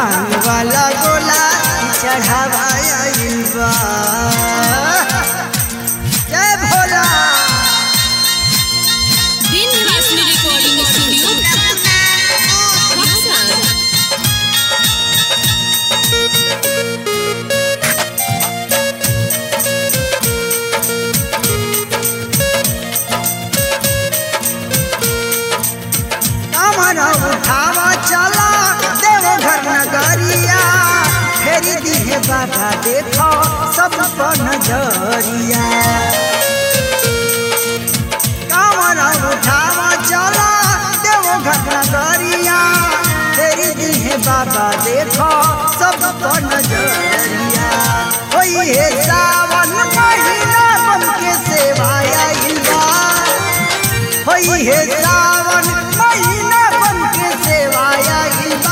भांग वाला गोला चढ़ावाइल बा। जय भोला। Vindhyavasini recording studio Buxar. कमर उठावा चला देवघर नगरिया, फेरी दिहे बाबा देखो सब पर नजरिया। कमर उठावा चला देवघर नगरिया, फेरी दिहे बाबा देखो सब पर नजरिया। होई है सावन महीना बन के सेवा आइल बा। होई है सावन महीना बन के सेवा आइल बा।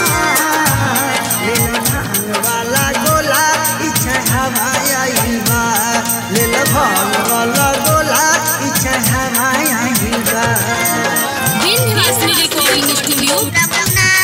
लेल भांग वाला गोला चढ़ावाइल बा। लेल भांग वाला गोला चढ़ावाइल बा। Vindhyavasini recording studio Buxar.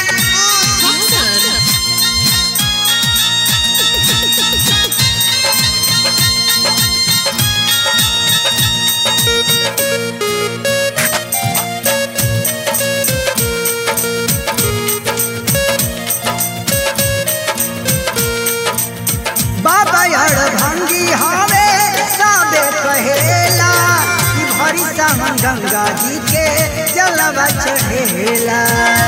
बाबा यार भंगी हवे साबे कहेला, भरी सावन गंगा जी के जलवा चढ़ेला।